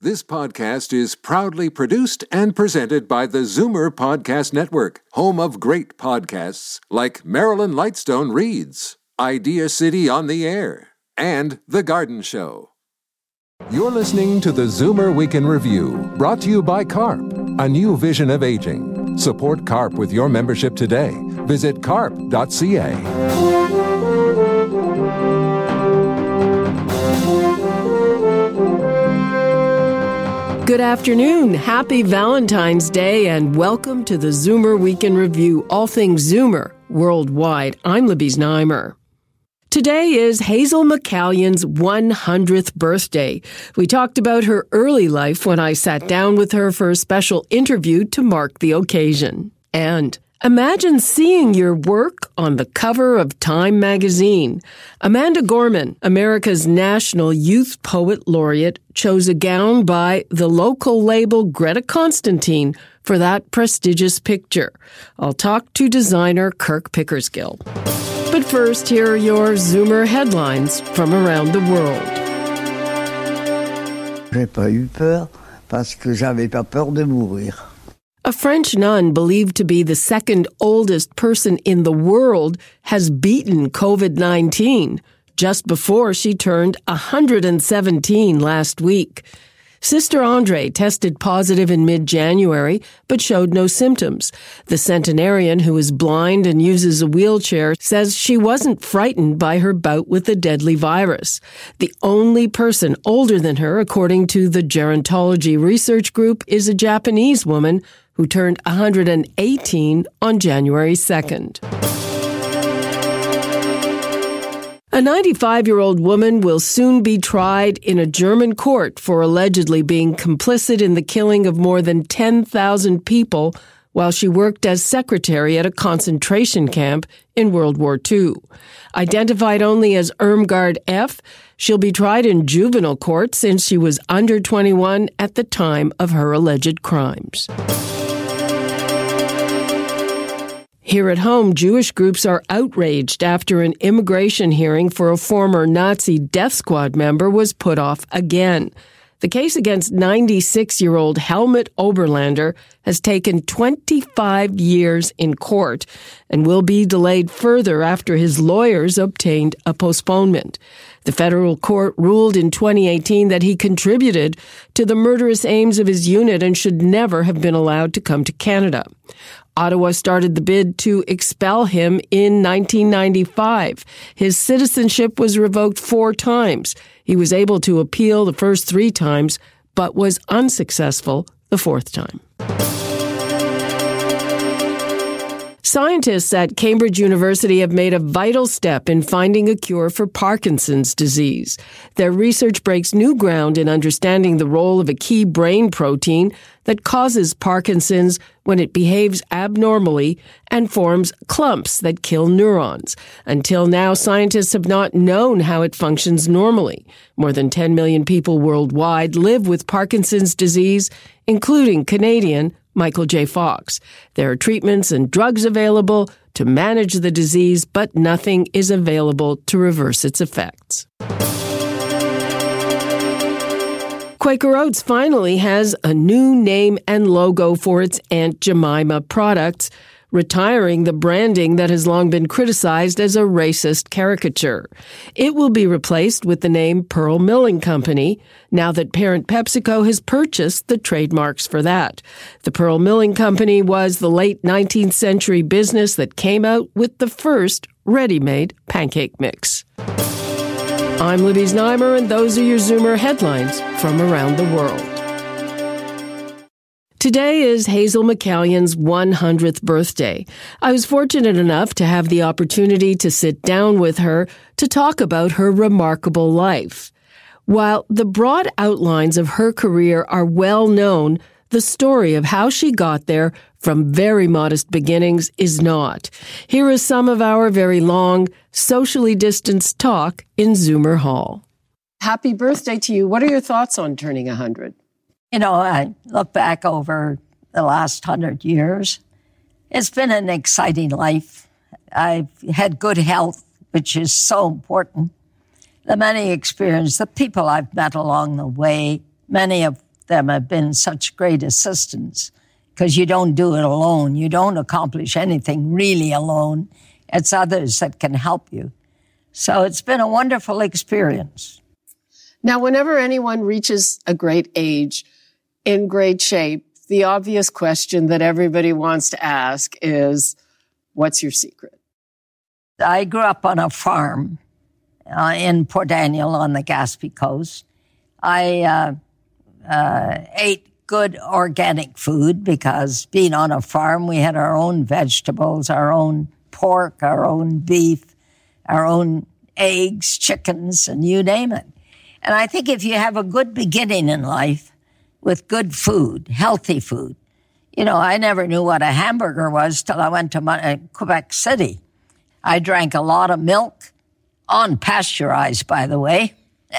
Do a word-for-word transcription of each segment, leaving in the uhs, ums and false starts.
This podcast is proudly produced and presented by the Zoomer Podcast Network, home of great podcasts like Marilyn Lightstone Reads, Idea City on the Air, and The Garden Show. You're listening to the Zoomer Week in Review, brought to you by CARP, a new vision of aging. Support CARP with your membership today. Visit carp dot c a. Good afternoon, happy Valentine's Day, and welcome to the Zoomer Week in Review, all things Zoomer worldwide. I'm Libby Znaimer. Today is Hazel McCallion's one hundredth birthday. We talked about her early life when I sat down with her for a special interview to mark the occasion. And imagine seeing your work on the cover of Time magazine. Amanda Gorman, America's National Youth Poet Laureate, chose a gown by the local label Greta Constantine for that prestigious picture. I'll talk to designer Kirk Pickersgill. But first, here are your Zoomer headlines from around the world. J'ai pas eu peur parce que j'avais pas peur de mourir. A French nun believed to be the second oldest person in the world has beaten covid nineteen just before she turned one hundred seventeen last week. Sister Andre tested positive in mid-January, but showed no symptoms. The centenarian, who is blind and uses a wheelchair, says she wasn't frightened by her bout with the deadly virus. The only person older than her, according to the Gerontology Research Group, is a Japanese woman who turned one hundred eighteen on January second. A ninety-five-year-old woman will soon be tried in a German court for allegedly being complicit in the killing of more than ten thousand people while she worked as secretary at a concentration camp in World War Two. Identified only as Irmgard F., she'll be tried in juvenile court since she was under twenty-one at the time of her alleged crimes. Here at home, Jewish groups are outraged after an immigration hearing for a former Nazi death squad member was put off again. The case against ninety-six-year-old Helmut Oberlander has taken twenty-five years in court and will be delayed further after his lawyers obtained a postponement. The federal court ruled in twenty eighteen that he contributed to the murderous aims of his unit and should never have been allowed to come to Canada. Ottawa started the bid to expel him in nineteen ninety-five. His citizenship was revoked four times. He was able to appeal the first three times, but was unsuccessful the fourth time. Scientists at Cambridge University have made a vital step in finding a cure for Parkinson's disease. Their research breaks new ground in understanding the role of a key brain protein that causes Parkinson's when it behaves abnormally and forms clumps that kill neurons. Until now, scientists have not known how it functions normally. More than ten million people worldwide live with Parkinson's disease, including Canadian Michael J. Fox. There are treatments and drugs available to manage the disease, but nothing is available to reverse its effects. Quaker Oats finally has a new name and logo for its Aunt Jemima products, retiring the branding that has long been criticized as a racist caricature. It will be replaced with the name Pearl Milling Company, now that parent PepsiCo has purchased the trademarks for that. The Pearl Milling Company was the late nineteenth century business that came out with the first ready-made pancake mix. I'm Libby Znaimer, and those are your Zoomer headlines from around the world. Today is Hazel McCallion's one hundredth birthday. I was fortunate enough to have the opportunity to sit down with her to talk about her remarkable life. While the broad outlines of her career are well known, the story of how she got there from very modest beginnings is not. Here is some of our very long, socially distanced talk in Zoomer Hall. Happy birthday to you. What are your thoughts on turning one hundred? You know, I look back over the last hundred years. It's been an exciting life. I've had good health, which is so important. The many experiences, the people I've met along the way, many of them have been such great assistance because you don't do it alone. You don't accomplish anything really alone. It's others that can help you. So it's been a wonderful experience. Now, whenever anyone reaches a great age, in great shape, the obvious question that everybody wants to ask is, what's your secret? I grew up on a farm uh, in Port Daniel on the Gaspé Coast. I uh, uh, ate good organic food because being on a farm, we had our own vegetables, our own pork, our own beef, our own eggs, chickens, and you name it. And I think if you have a good beginning in life with good food, healthy food, you know, I never knew what a hamburger was till I went to my, Quebec City. I drank a lot of milk, unpasteurized, by the way.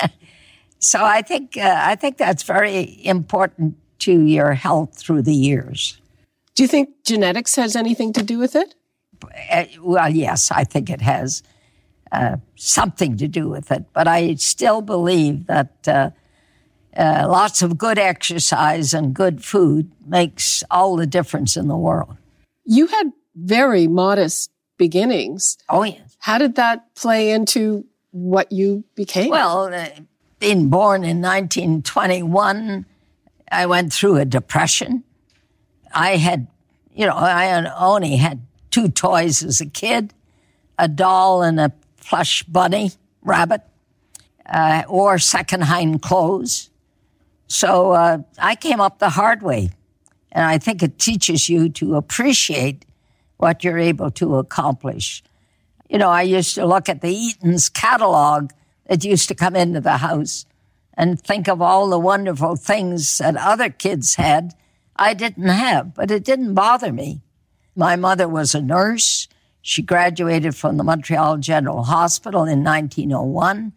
So I think uh, I think that's very important to your health through the years. Do you think genetics has anything to do with it? Uh, well, yes, I think it has uh, something to do with it. But I still believe that uh, uh, lots of good exercise and good food makes all the difference in the world. You had very modest beginnings. Oh, yes. How did that play into what you became? Well, uh, being born in nineteen twenty-one, I went through a depression. I had, you know, I only had two toys as a kid, a doll and a plush bunny, rabbit, uh, or second-hand clothes. So uh, I came up the hard way. And I think it teaches you to appreciate what you're able to accomplish. You know, I used to look at the Eaton's catalog that used to come into the house and think of all the wonderful things that other kids had I didn't have, but it didn't bother me. My mother was a nurse. She graduated from the Montreal General Hospital in nineteen oh one.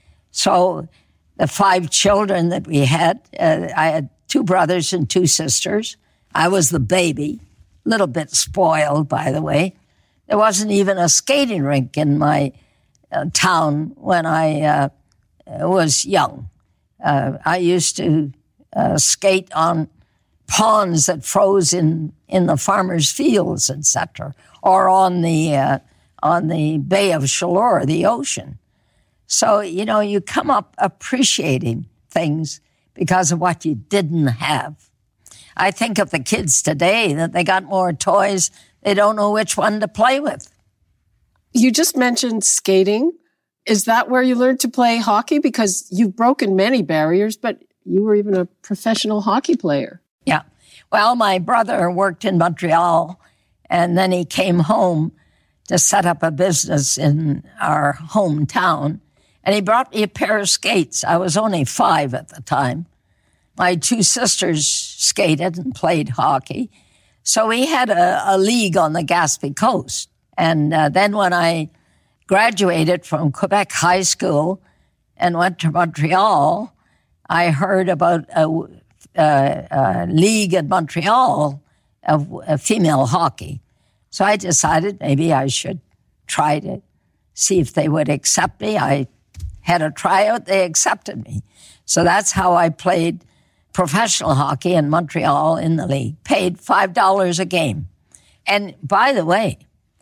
So the five children that we had, uh, I had two brothers and two sisters. I was the baby, a little bit spoiled, by the way. There wasn't even a skating rink in my uh, town when I uh, was young. Uh, I used to uh, skate on ponds that froze in, in the farmers' fields, et cetera, or on the uh, on the Bay of Chaleur, the ocean. So, you know, you come up appreciating things because of what you didn't have. I think of the kids today that they got more toys, they don't know which one to play with. You just mentioned skating. Is that where you learned to play hockey? Because you've broken many barriers, but you were even a professional hockey player. Yeah. Well, my brother worked in Montreal, and then he came home to set up a business in our hometown, and he brought me a pair of skates. I was only five at the time. My two sisters skated and played hockey. So we had a, a league on the Gaspé Coast. And uh, then when I graduated from Quebec High School and went to Montreal, I heard about a, a, a league in Montreal of, of female hockey. So I decided maybe I should try to see if they would accept me. I had a tryout. They accepted me. So that's how I played professional hockey in Montreal in the league, paid five dollars a game. And by the way,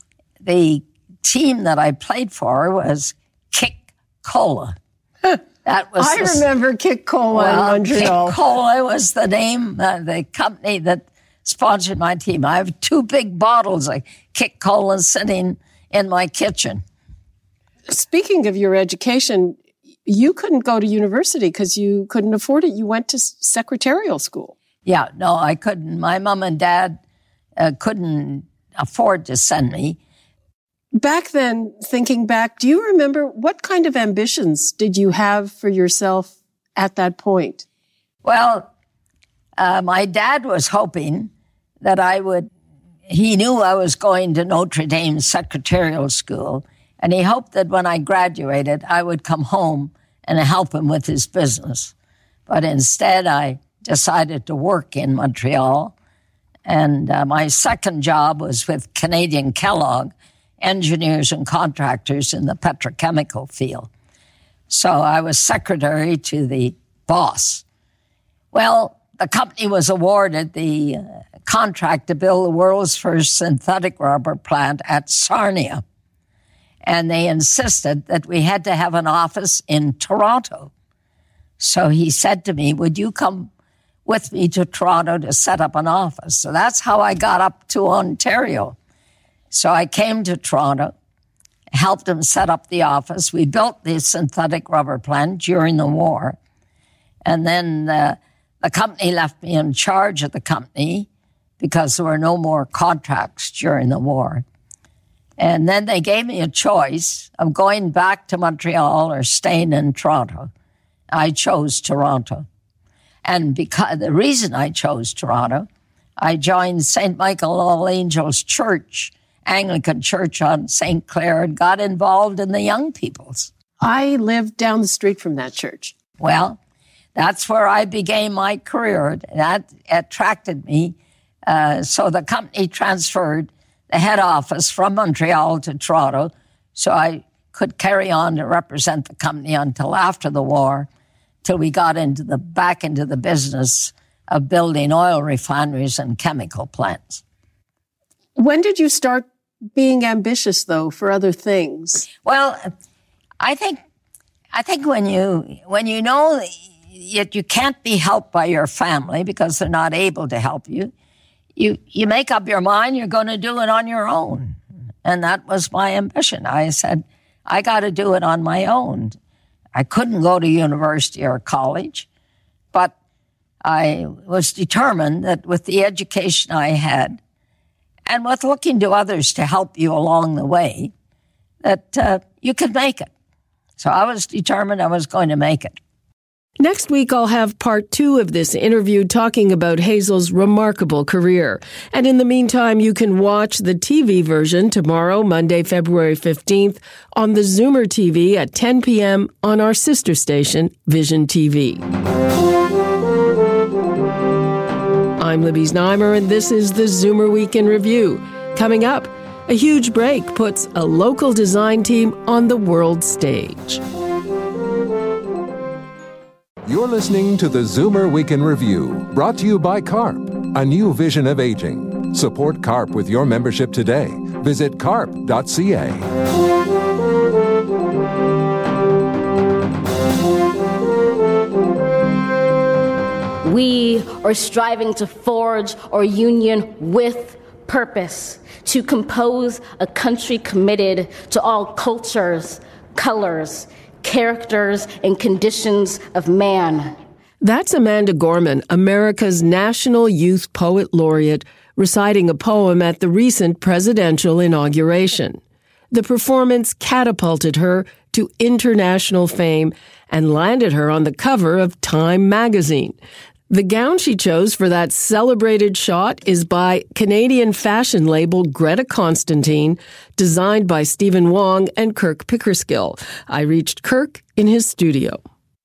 the team that I played for was Kick Cola. That was I the, remember Kick Cola well, in Montreal. Kick Cola was the name, uh, the company that sponsored my team. I have two big bottles of Kick Cola sitting in my kitchen. Speaking of your education, you couldn't go to university because you couldn't afford it. You went to secretarial school. Yeah, no, I couldn't. My mom and dad uh, couldn't afford to send me. Back then, thinking back, do you remember what kind of ambitions did you have for yourself at that point? Well, uh, my dad was hoping that I would, he knew I was going to Notre Dame secretarial school, and he hoped that when I graduated, I would come home and help him with his business. But instead, I decided to work in Montreal. And uh, my second job was with Canadian Kellogg, engineers and contractors in the petrochemical field. So I was secretary to the boss. Well, the company was awarded the uh, contract to build the world's first synthetic rubber plant at Sarnia. And they insisted that we had to have an office in Toronto. So he said to me, would you come with me to Toronto to set up an office? So that's how I got up to Ontario. So I came to Toronto, helped him set up the office. We built the synthetic rubber plant during the war. And then uh, the company left me in charge of the company because there were no more contracts during the war. And then they gave me a choice of going back to Montreal or staying in Toronto. I chose Toronto. And because the reason I chose Toronto, I joined Saint Michael All Angels Church, Anglican Church on Saint Clair, and got involved in the young peoples. I lived down the street from that church. Well, that's where I began my career. That attracted me. Uh, so the company transferred the head office from Montreal to Toronto, so I could carry on to represent the company until after the war, till we got into the back into the business of building oil refineries and chemical plants. When did you start being ambitious, though, for other things? Well, I think I think when you when you know that you can't be helped by your family because they're not able to help you, you you make up your mind you're going to do it on your own. And that was my ambition. I said, I got to do it on my own. I couldn't go to university or college, but I was determined that with the education I had and with looking to others to help you along the way, that uh, you could make it. So I was determined I was going to make it. Next week, I'll have part two of this interview talking about Hazel's remarkable career. And in the meantime, you can watch the T V version tomorrow, Monday, February fifteenth, on the Zoomer T V at ten p.m. on our sister station, Vision T V. I'm Libby Znaimer, and this is the Zoomer Week in Review. Coming up, a huge break puts a local design team on the world stage. You're listening to the Zoomer Week in Review, brought to you by CARP, a new vision of aging. Support CARP with your membership today. Visit carp dot c a. We are striving to forge our union with purpose, to compose a country committed to all cultures, colors, characters, and conditions of man. That's Amanda Gorman, America's National Youth Poet Laureate, reciting a poem at the recent presidential inauguration. The performance catapulted her to international fame and landed her on the cover of Time magazine. The gown she chose for that celebrated shot is by Canadian fashion label Greta Constantine, designed by Stephen Wong and Kirk Pickerskill. I reached Kirk in his studio.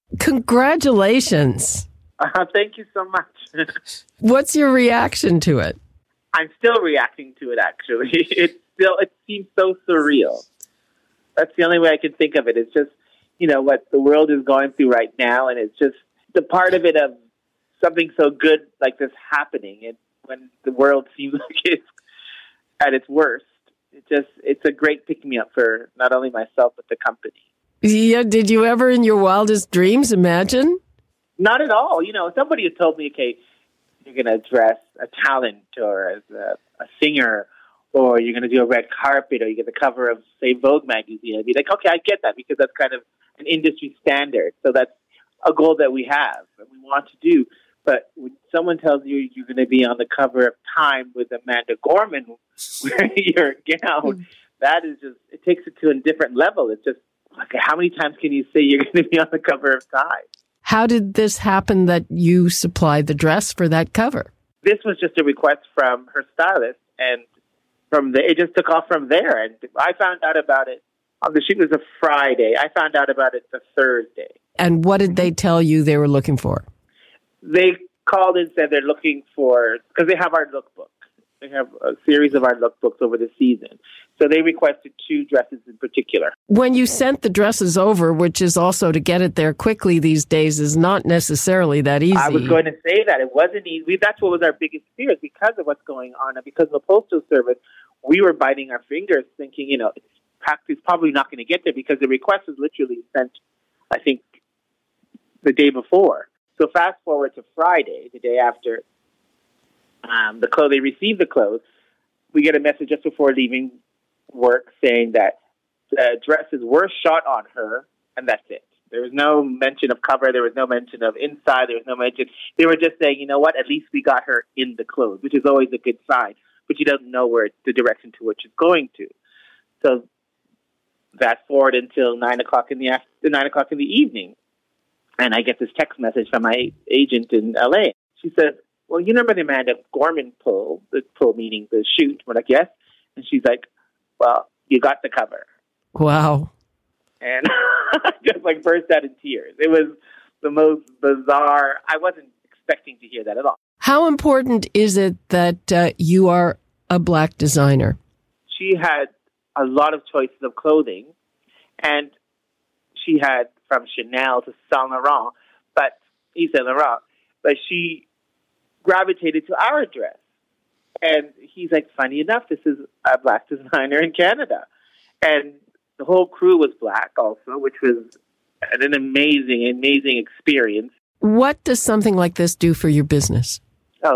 Congratulations. Uh, thank you so much. What's your reaction to it? I'm still reacting to it, actually. It's still, it seems so surreal. That's the only way I can think of it. It's just, you know, what the world is going through right now, and it's just the part of it of something so good like this happening, and when the world seems like it's at its worst, it just it's a great pick-me-up for not only myself but the company. Yeah, did you ever in your wildest dreams imagine? Not at all. You know, somebody had told me, okay, you're going to address a talent or as a, a singer, or you're going to do a red carpet, or you get the cover of, say, Vogue magazine. I'd be like, okay, I get that, because that's kind of an industry standard. So that's a goal that we have and we want to do. But when someone tells you you're going to be on the cover of Time with Amanda Gorman wearing your gown, that is just, it takes it to a different level. It's just, like, how many times can you say you're going to be on the cover of Time? How did this happen that you supplied the dress for that cover? This was just a request from her stylist, and from the, it just took off from there. And I found out about it on the shoot was a Friday. I found out about it the Thursday. And what did they tell you they were looking for? They called and said they're looking for, because they have our lookbook. They have a series of our lookbooks over the season. So they requested two dresses in particular. When you sent the dresses over, which is also to get it there quickly these days, is not necessarily that easy. I was going to say that. It wasn't easy. That's what was our biggest fear, because of what's going on. And because of the Postal Service, we were biting our fingers thinking, you know, it's, it's probably not going to get there, because the request was literally sent, I think, the day before. So fast forward to Friday, the day after um, the clothes, they received the clothes. We get a message just before leaving work saying that the dresses were shot on her, and that's it. There was no mention of cover. There was no mention of inside. There was no mention. They were just saying, you know what, at least we got her in the clothes, which is always a good sign, but you don't know where the direction to which it's going to. So fast forward until nine o'clock in the after, nine o'clock in the evening, and I get this text message from my agent in L A. She said, well, you remember the Amanda Gorman pull, the pull meaning the shoot? We're like, yes. And she's like, well, you got the cover. Wow. And I just like burst out in tears. It was the most bizarre. I wasn't expecting to hear that at all. How important is it that uh, you are a Black designer? She had a lot of choices of clothing, and she had from Chanel to Saint Laurent, but Yves Saint Laurent, but she gravitated to our dress. And he's like, funny enough, this is a Black designer in Canada. And the whole crew was Black also, which was an amazing, amazing experience. What does something like this do for your business? Oh,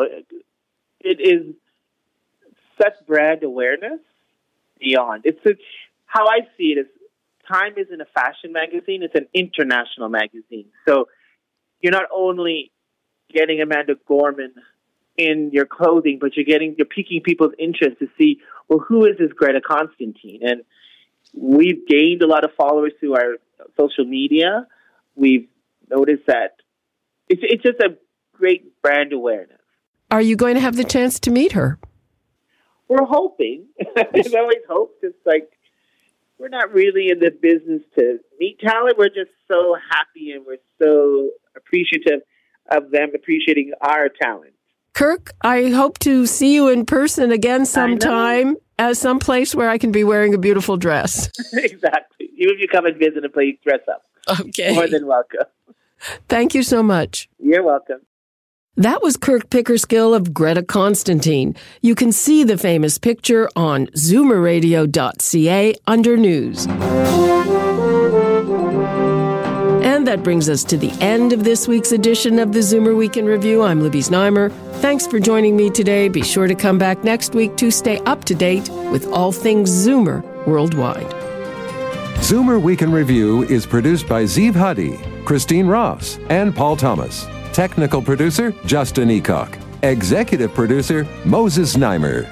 it is such brand awareness beyond. It's a, how I see it is, Time isn't a fashion magazine, it's an international magazine. So you're not only getting Amanda Gorman in your clothing, but you're getting, you're piquing people's interest to see, well, who is this Greta Constantine? And we've gained a lot of followers through our social media. We've noticed that it's, it's just a great brand awareness. Are you going to have the chance to meet her? We're hoping. There's always hope. It's like, we're not really in the business to meet talent. We're just so happy and we're so appreciative of them appreciating our talent. Kirk, I hope to see you in person again sometime at some place where I can be wearing a beautiful dress. Exactly. Even if you come and visit and play dress up. Okay. More than welcome. Thank you so much. You're welcome. That was Kirk Pickerskill of Greta Constantine. You can see the famous picture on zoomer radio dot c a under News. And that brings us to the end of this week's edition of the Zoomer Week in Review. I'm Libby Znaimer. Thanks for joining me today. Be sure to come back next week to stay up to date with all things Zoomer worldwide. Zoomer Week in Review is produced by Zeev Huddy, Christine Ross, and Paul Thomas. Technical producer, Justin Eacock. Executive producer, Moses Znaimer.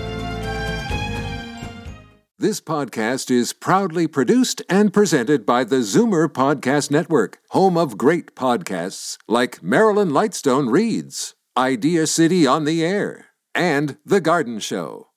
This podcast is proudly produced and presented by the Zoomer Podcast Network, home of great podcasts like Marilyn Lightstone Reads, Idea City on the Air, and The Garden Show.